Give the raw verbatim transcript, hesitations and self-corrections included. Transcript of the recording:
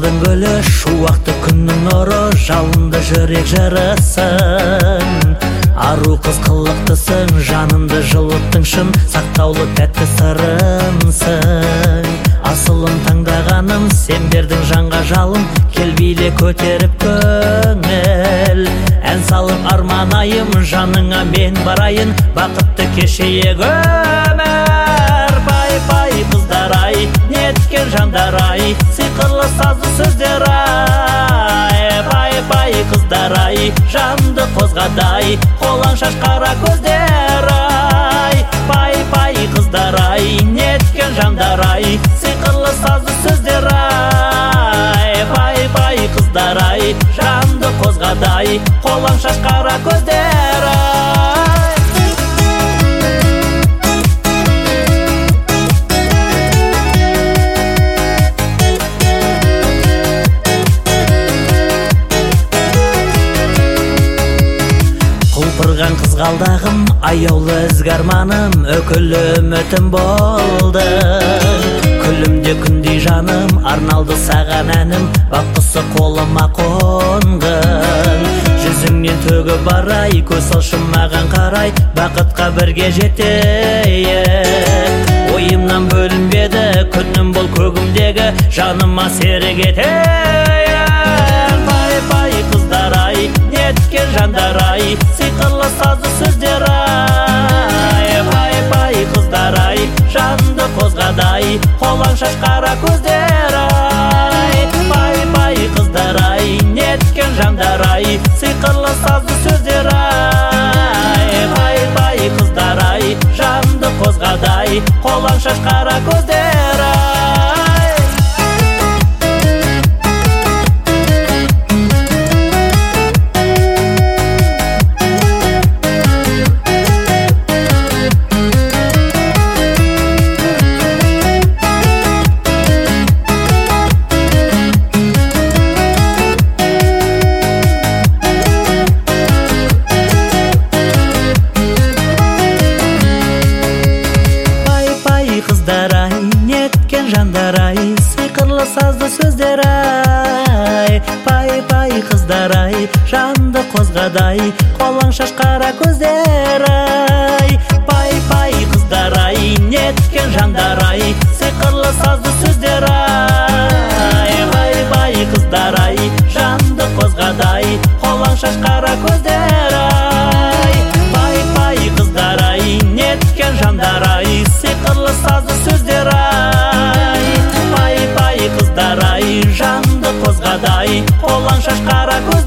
Сырдың гүлі шуақты күннің нұры, жалынды жүрек жырысың. Ару қыз қылықтысың, жанымды жылыттың, шын сақтаулы тәтті сырымсың. Асылым таңдағаным, сен бердің жанға жалын, кел биле көтеріп көңіл. Ән салып арманайым, жаныңа мен барайын, бақытты кешейік өмір. Пай-пай қыздар-ай, неткен жандар-ай, сиқырлы сазды сөздер-ай. Пай-пай қыздар-ай, жанды қозғадай, қолаң шаш қара көздер-ай. Пай-пай қыздар-ай, неткен жандар-ай, сиқырлы сазды сөздер-ай. Пай-пай қыздар-ай, жанды қозғадай, қолаң шаш қара көздер-ай. Құлпырған қызғалдағым, аяулы ізгарманым, өкілі үмітім болды. Күлімде күндей жаным, арналды саған әнім, баққысы қолыма қонғын. Жүзіңнен төгіп барай, көз алшым маған қарай, бақытқа бірге жетейік. Ойымнан бөлінбеді, күнім бұл көгімдегі, жаныма серік етейік. Пай-пай қыздар-ай, неткен жандар-ай, сиқырлы сазды сөздер-ай. Пай-пай қыздар-ай, жанды қозғадай, қолаң шаш қара көздер-ай. Пай-пай қыздар-ай, неткен жандар-ай, сиқырлы сазды сөздер-ай. Пай-пай қыздар-ай, жанды қозғадай, қолаң шаш қара көздер-ай. Қыздар-ай, неткен жандар-ай, сиқырлы сазды сөздер-ай. Пай-пай қыздар-ай, жанды қозғадай, қолаң шаш қара көздер-ай. Пай-пай қыздар-ай, неткен жандар-ай, сиқырлы сазды сөздер-ай. Пай-пай қыздар-ай, жанды қозғадай, қолаң шаш қара көздер-ай. Пай-пай қыздар-ай, неткен жандар-ай, сиқырлы сазды сөздер-ай. Пай-пай қыздар-ай, жанды қозғадай, қолаң шаш қара көздер-ай.